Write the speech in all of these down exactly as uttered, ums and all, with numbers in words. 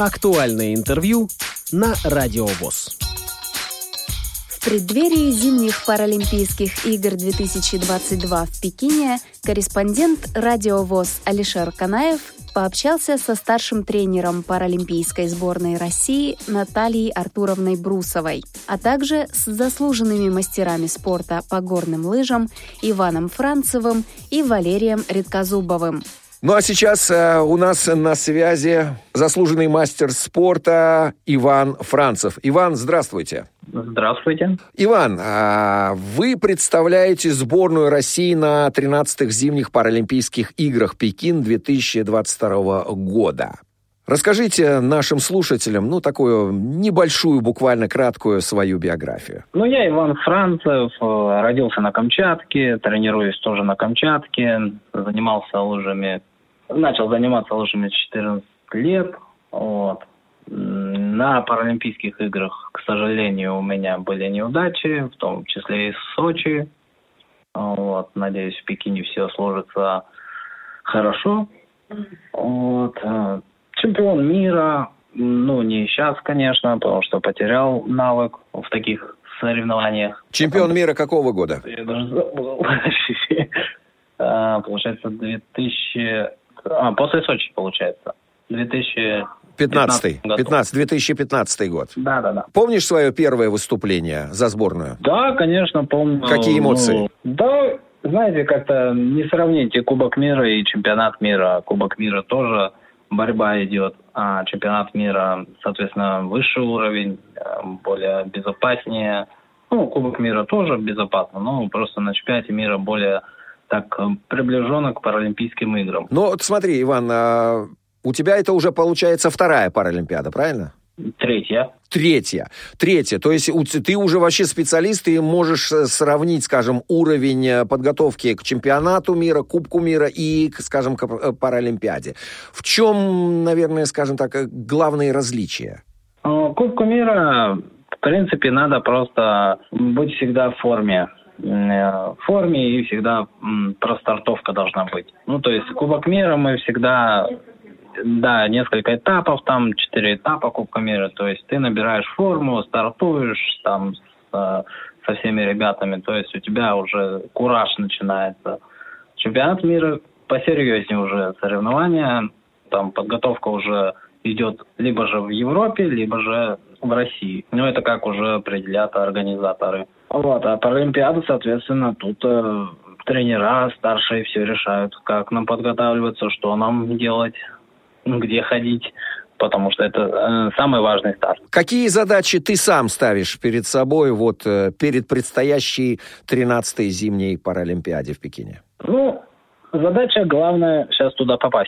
Актуальное интервью на Радио ВОС. В преддверии зимних Паралимпийских игр две тысячи двадцать два в Пекине корреспондент Радио ВОС Алишер Канаев пообщался со старшим тренером паралимпийской сборной России Натальей Артуровной Брусовой, а также с заслуженными мастерами спорта по горным лыжам Иваном Францевым и Валерием Редкозубовым. Ну а сейчас э, у нас на связи заслуженный мастер спорта Иван Францев. Иван, здравствуйте. Здравствуйте. Иван, э, вы представляете сборную России на тринадцатых зимних Паралимпийских играх Пекин две тысячи двадцать второго года. Расскажите нашим слушателям, ну, такую небольшую, буквально краткую свою биографию. Ну, я Иван Францев, родился на Камчатке, тренируюсь тоже на Камчатке, занимался лыжами, начал заниматься лыжами с четырнадцати лет, вот. На Паралимпийских играх, к сожалению, у меня были неудачи, в том числе и в Сочи, вот. Надеюсь, в Пекине все сложится хорошо, вот. Чемпион мира, ну, не сейчас, конечно, потому что потерял навык в таких соревнованиях. Чемпион мира какого года? Я даже забыл. Получается, две тысячи... А, после Сочи, получается. две тысячи пятнадцатый. пятнадцатый, две тысячи пятнадцатый год. Да, да, да. Помнишь свое первое выступление за сборную? Да, конечно, помню. Какие эмоции? Ну, да, знаете, как-то не сравните Кубок мира и чемпионат мира. Кубок мира тоже... борьба идет, а чемпионат мира, соответственно, высший уровень, более безопаснее. Ну, Кубок мира тоже безопасно, но просто на чемпионате мира более так приближенно к Паралимпийским играм. Ну, вот смотри, Иван, а у тебя это уже получается вторая Паралимпиада, правильно? Третья. Третья. Третья. То есть ты уже вообще специалист, и можешь сравнить, скажем, уровень подготовки к чемпионату мира, Кубку мира и, скажем, к Паралимпиаде. В чем, наверное, скажем так, главные различия? Кубку мира, в принципе, надо просто быть всегда в форме. В форме и всегда простартовка должна быть. Ну, то есть Кубок мира мы всегда... Да, несколько этапов, там четыре этапа Кубка мира, то есть ты набираешь форму, стартуешь там с, со всеми ребятами, то есть у тебя уже кураж начинается. Чемпионат мира посерьезнее уже соревнования, там подготовка уже идет либо же в Европе, либо же в России. Ну, это как уже определят организаторы. Вот, а Паралимпиада, соответственно, тут э, тренера старшие все решают, как нам подготавливаться, что нам делать, где ходить, потому что это э, самый важный старт. Какие задачи ты сам ставишь перед собой вот э, перед предстоящей тринадцатой зимней Паралимпиаде в Пекине? Ну, задача главная сейчас туда попасть.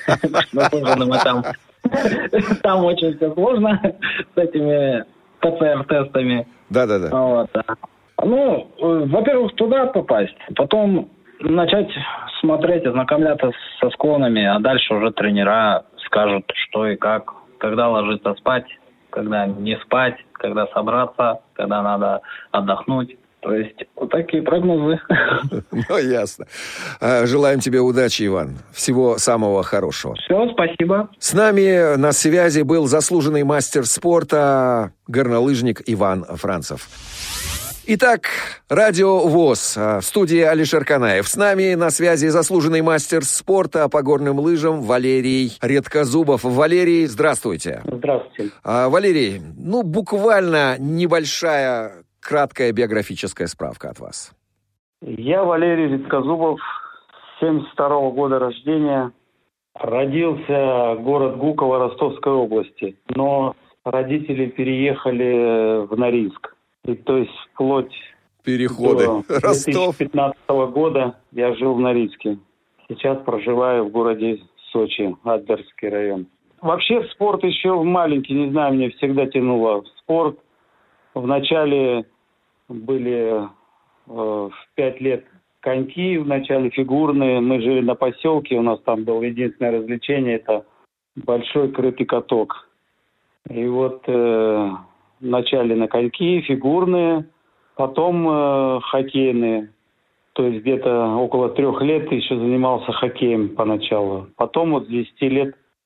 Там очень все сложно с этими ПЦР-тестами. Да-да-да. Ну, во-первых, туда попасть, потом начать смотреть, ознакомляться со склонами, а дальше уже тренера скажут, что и как, когда ложиться спать, когда не спать, когда собраться, когда надо отдохнуть. То есть вот такие прогнозы. Ну, ясно. Желаем тебе удачи, Иван. Всего самого хорошего. Все, спасибо. С нами на связи был заслуженный мастер спорта, горнолыжник Иван Францев. Итак, Радио ВОС, в студии Алишер Канаев. С нами на связи заслуженный мастер спорта по горным лыжам Валерий Редкозубов. Валерий, здравствуйте. Здравствуйте. А, Валерий, ну, буквально небольшая, краткая биографическая справка от вас. Я Валерий Редкозубов, семьдесят второго года рождения. Родился город Гуково Ростовской области, но родители переехали в Норильск. И то есть вплоть Переходы. до две тысячи пятнадцатого года я жил в Норильске. Сейчас проживаю в городе Сочи, Адлерский район. Вообще в спорт еще маленький, не знаю, мне всегда тянуло в спорт. Вначале были э, в пять лет коньки, вначале фигурные. Мы жили на поселке, у нас там было единственное развлечение, это большой крытый каток. И вот... Э, Вначале на коньки, фигурные, потом э, хоккейные. То есть где-то около трех лет еще занимался хоккеем поначалу. Потом вот с десяти лет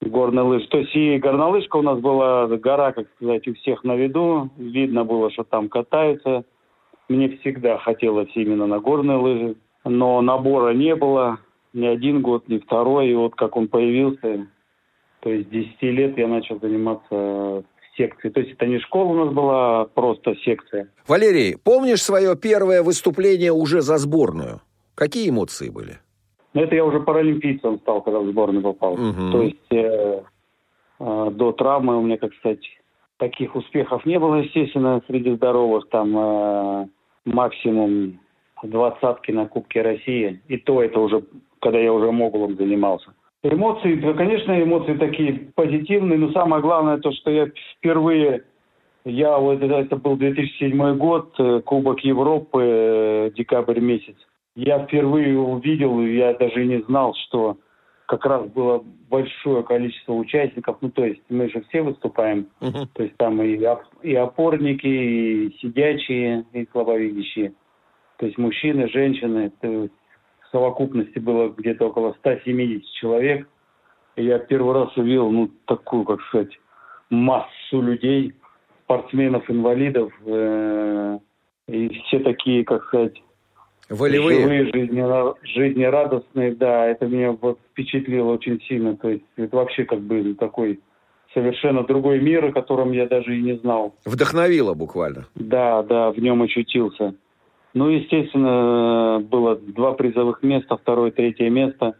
горной лыжи. То есть и горнолыжка у нас была, гора, как сказать, у всех на виду. Видно было, что там катаются. Мне всегда хотелось именно на горные лыжи. Но набора не было ни один год, ни второй. И вот как он появился, то есть с десяти лет я начал заниматься секцией. То есть это не школа у нас была, а просто секция. Валерий, помнишь свое первое выступление уже за сборную? Какие эмоции были? Ну, это я уже паралимпийцем стал, когда в сборную попал. Угу. То есть э, э, до травмы у меня, как сказать, таких успехов не было, естественно, среди здоровых. Там э, максимум двадцатки на Кубке России. И то это уже, когда я уже могулом занимался. Эмоции, конечно, эмоции такие позитивные, но самое главное то, что я впервые, я вот это, это был две тысячи седьмой год, Кубок Европы, декабрь месяц. Я впервые увидел, я даже и не знал, что как раз было большое количество участников. Ну, то есть мы же все выступаем, uh-huh. то есть там и, и опорники, и сидячие, и слабовидящие. То есть мужчины, женщины, то в совокупности было где-то около ста семидесяти человек. И я первый раз увидел, ну, такую, как сказать, массу людей, спортсменов, инвалидов. Э- и все такие, как сказать, волевые, живые, жизненно- жизнерадостные. Да, это меня вот впечатлило очень сильно. То есть это вообще как бы такой совершенно другой мир, о котором я даже и не знал. Вдохновило буквально. Да, да, в нем очутился. Ну, естественно, было два призовых места, второе, третье место.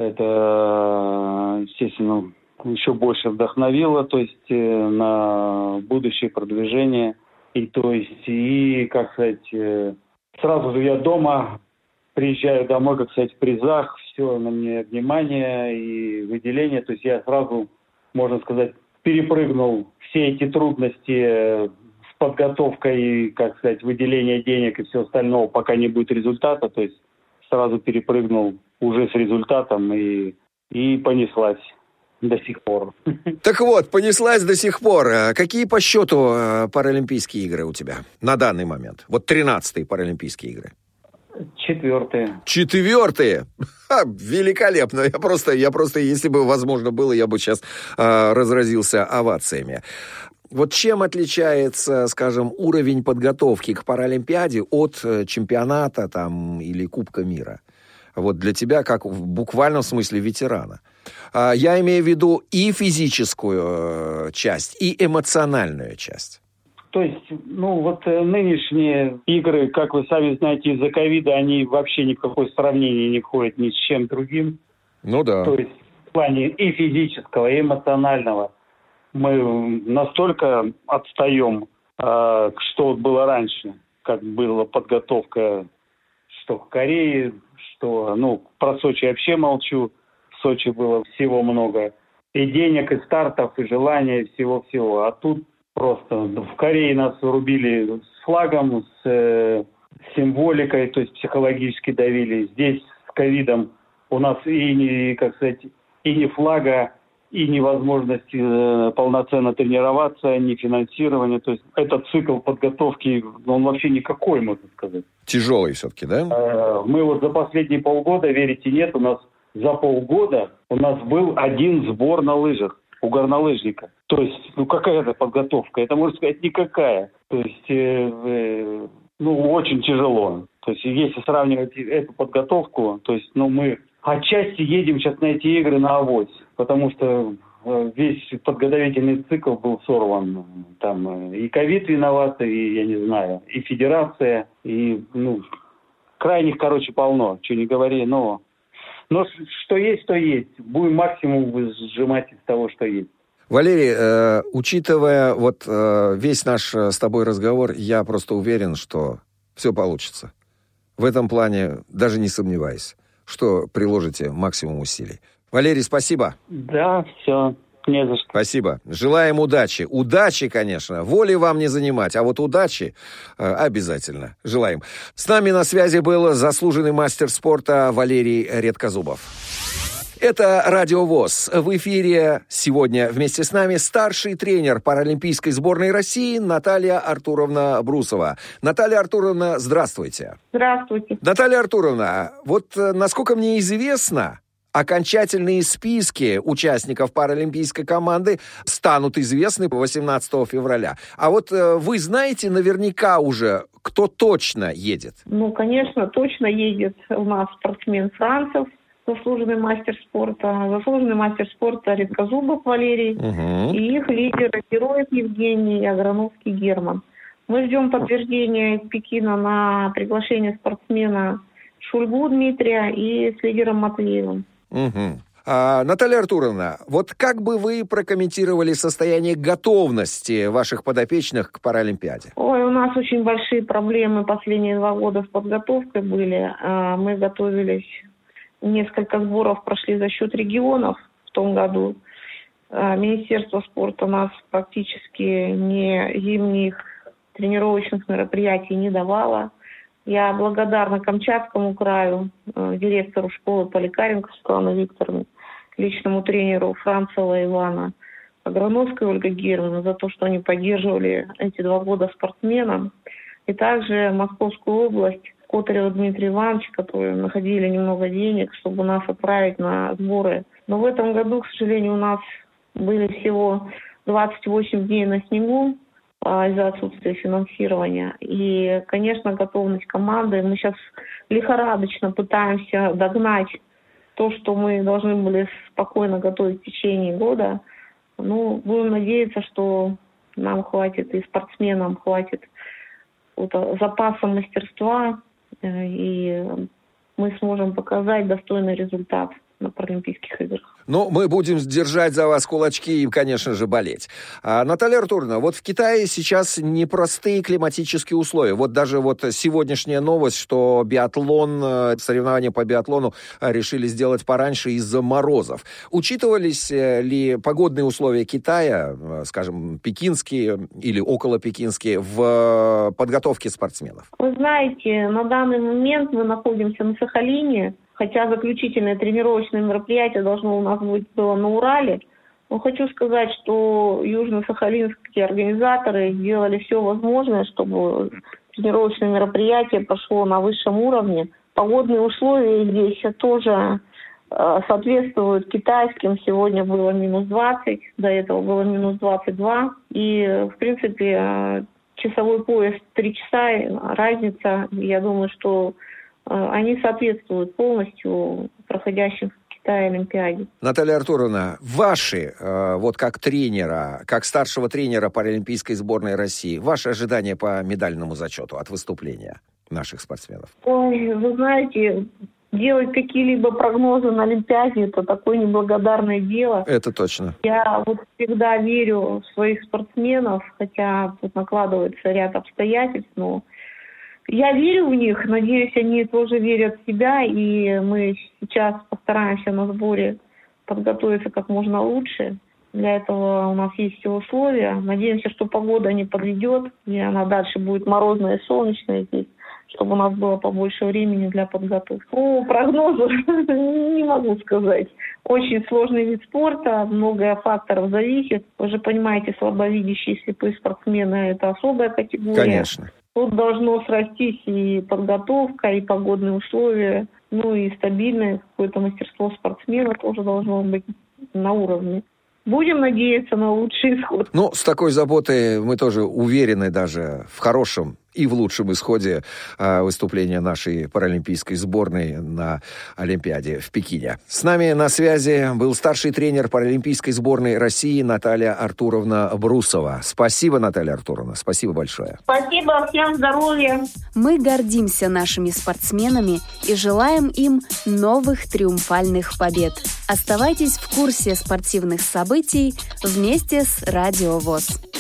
Это, естественно, еще больше вдохновило, то есть на будущее продвижение. И то есть, и, как сказать, сразу же я дома, приезжаю домой, как сказать, в призах, все на мне внимание и выделение. То есть я сразу, можно сказать, перепрыгнул все эти трудности с подготовкой, как сказать, выделение денег и все остальное, пока не будет результата. То есть сразу перепрыгнул уже с результатом и, и понеслась до сих пор. Так вот, понеслась до сих пор. Какие по счету Паралимпийские игры у тебя на данный момент? Вот тринадцатые Паралимпийские игры. Четвертые. Четвертые? Ха, великолепно. Я просто, я просто, если бы возможно было, я бы сейчас э, разразился овациями. Вот чем отличается, скажем, уровень подготовки к Паралимпиаде от чемпионата там, или Кубка мира? Вот для тебя, как в буквальном смысле ветерана. Я имею в виду и физическую часть, и эмоциональную часть. То есть, ну вот нынешние игры, как вы сами знаете, из-за ковида, они вообще ни в какое сравнение не входят ни с чем другим. Ну да. То есть в плане и физического, и эмоционального. Мы настолько отстаем, э, что было раньше, как была подготовка, что в Корее, что, ну, про Сочи вообще молчу. В Сочи было всего много. И денег, и стартов, и желания, и всего-всего. А тут просто в Корее нас рубили с флагом, с э, символикой, то есть психологически давили. Здесь с ковидом у нас и не, как сказать, и не флага, и невозможности э, полноценно тренироваться, ни финансирования. То есть этот цикл подготовки, он вообще никакой, можно сказать. Тяжелый все-таки, да? Э, мы вот за последние полгода, верите, нет, у нас за полгода у нас был один сбор на лыжах у горнолыжника. То есть, ну какая это подготовка? Это, можно сказать, никакая. То есть, э, э, ну очень тяжело. То есть, если сравнивать эту подготовку, то есть, ну мы отчасти едем сейчас на эти игры на авось, потому что весь подготовительный цикл был сорван. Там и ковид виноват, и, я не знаю, и федерация, и, ну, крайних, короче, полно, что не говори, но, но что есть, то есть. Будем максимум сжимать из того, что есть. Валерий, э, учитывая вот э, весь наш с тобой разговор, я просто уверен, что все получится. В этом плане даже не сомневаюсь, что приложите максимум усилий. Валерий, спасибо. Да, все, не за что. Спасибо. Желаем удачи. Удачи, конечно. Воли вам не занимать, а вот удачи э, обязательно. Желаем. С нами на связи был заслуженный мастер спорта Валерий Редкозубов. Это Радио ВОС. В эфире сегодня вместе с нами старший тренер паралимпийской сборной России Наталья Артуровна Брусова. Наталья Артуровна, здравствуйте. Здравствуйте. Наталья Артуровна, вот насколько мне известно, окончательные списки участников паралимпийской команды станут известны восемнадцатого февраля. А вот э, вы знаете наверняка уже, кто точно едет? Ну, конечно, точно едет у нас спортсмен Францев, заслуженный мастер спорта, заслуженный мастер спорта Редкозубов Валерий, угу. и их лидер Героев Евгений и Аграновский Герман. Мы ждем подтверждения из Пекина на приглашение спортсмена Шульгу Дмитрия и с лидером Матвеевым. Угу. А, Наталья Артуровна, вот как бы вы прокомментировали состояние готовности ваших подопечных к Паралимпиаде? Ой, у нас очень большие проблемы последние два года с подготовкой были. Мы готовились, несколько сборов прошли за счет регионов в том году. Министерство спорта нас практически ни зимних тренировочных мероприятий не давало. Я благодарна Камчатскому краю, директору школы Поликаренко Светлане Викторовне, личному тренеру Францева Ивана, Аграновской Ольге Германовне за то, что они поддерживали эти два года спортсменам. И также Московскую область, Котарева Дмитрия Ивановича, которые находили немного денег, чтобы нас отправить на сборы. Но в этом году, к сожалению, у нас были всего двадцать восемь дней на снегу из-за отсутствия финансирования. И, конечно, готовность команды. Мы сейчас лихорадочно пытаемся догнать то, что мы должны были спокойно готовить в течение года. Ну, будем надеяться, что нам хватит, и спортсменам хватит вот запаса мастерства, и мы сможем показать достойный результат на Паралимпийских играх. Ну, мы будем держать за вас кулачки и, конечно же, болеть. А, Наталья Артуровна, вот в Китае сейчас непростые климатические условия. Вот даже вот сегодняшняя новость, что биатлон, соревнования по биатлону решили сделать пораньше из-за морозов. Учитывались ли погодные условия Китая, скажем, пекинские или околопекинские, в подготовке спортсменов? Вы знаете, на данный момент мы находимся на Сахалине, хотя заключительное тренировочное мероприятие должно у нас быть было на Урале. Но хочу сказать, что южно-сахалинские организаторы сделали все возможное, чтобы тренировочное мероприятие прошло на высшем уровне. Погодные условия здесь тоже э, соответствуют китайским. Сегодня было минус двадцать, до этого было минус двадцать два. И, в принципе, э, часовой пояс три часа, разница, я думаю, что они соответствуют полностью проходящим в Китае Олимпиаде. Наталья Артуровна, ваши, вот как тренера, как старшего тренера паралимпийской сборной России, ваши ожидания по медальному зачету от выступления наших спортсменов? Ой, вы знаете, делать какие-либо прогнозы на Олимпиаде – это такое неблагодарное дело. Это точно. Я вот всегда верю в своих спортсменов, хотя тут накладывается ряд обстоятельств, но я верю в них, надеюсь, они тоже верят в себя, и мы сейчас постараемся на сборе подготовиться как можно лучше. Для этого у нас есть все условия. Надеемся, что погода не подведет, и она дальше будет морозная и солнечная здесь, чтобы у нас было побольше времени для подготовки. По прогнозу не могу сказать. Очень сложный вид спорта, много факторов зависит. Вы же понимаете, слабовидящие слепые спортсмены – это особая категория. Конечно. Тут должно срастись и подготовка, и погодные условия, ну и стабильное какое-то мастерство спортсмена тоже должно быть на уровне. Будем надеяться на лучший исход. Ну, с такой заботой мы тоже уверены даже в хорошем и в лучшем исходе э, выступления нашей паралимпийской сборной на Олимпиаде в Пекине. С нами на связи был старший тренер паралимпийской сборной России Наталья Артуровна Брусова. Спасибо, Наталья Артуровна, спасибо большое. Спасибо, всем здоровья. Мы гордимся нашими спортсменами и желаем им новых триумфальных побед. Оставайтесь в курсе спортивных событий вместе с Радио ВОС.